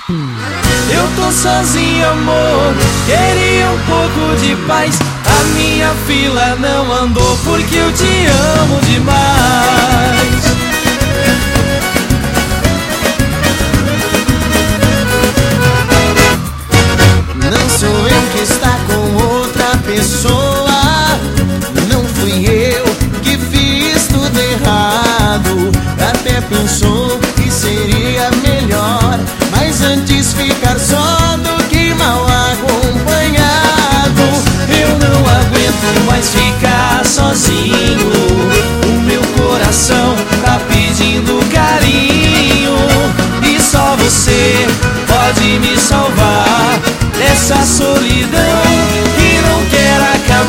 Eu tô sozinho, amor, queria um pouco de paz. A minha fila não andou porque eu te amo demais. Não sou eu que está com outra pessoa, não fui eu que fiz tudo errado. Até pensou que seria melhor, mas antes ficar só do que mal acompanhado. Eu não aguento mais ficar sozinho, o meu coração tá pedindo carinho, e só você pode me salvar dessa solidão que não quer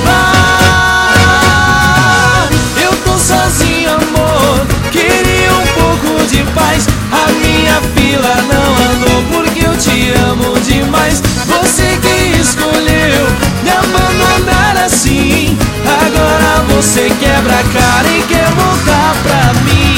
acabar. Eu tô sozinho, amor, queria um pouco de paz. A minha fila não andou porque eu te amo demais. Você que escolheu me abandonar assim, agora você quebra a cara e quer voltar pra mim.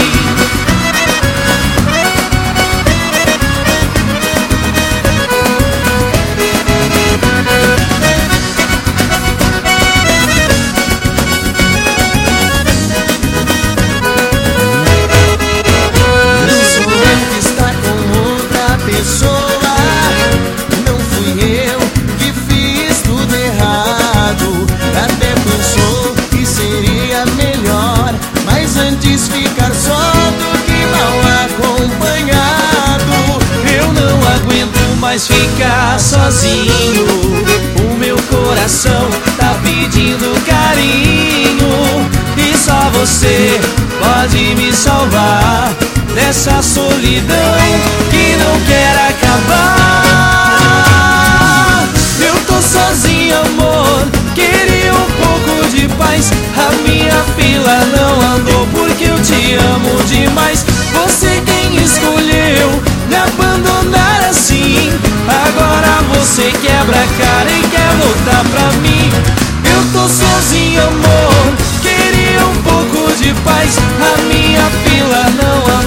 Não fui eu que fiz tudo errado. Até pensou que seria melhor, mas antes ficar só do que mal acompanhado. Eu não aguento mais ficar sozinho, o meu coração tá pedindo carinho, e só você pode me salvar dessa solidão que não quer acabar. Eu tô sozinho, amor, queria um pouco de paz. A minha fila não andou porque eu te amo demais. Você quem escolheu me abandonar assim, agora você quebra a cara e quer voltar pra mim. Eu tô sozinho, amor, queria um pouco de paz. A minha fila não andou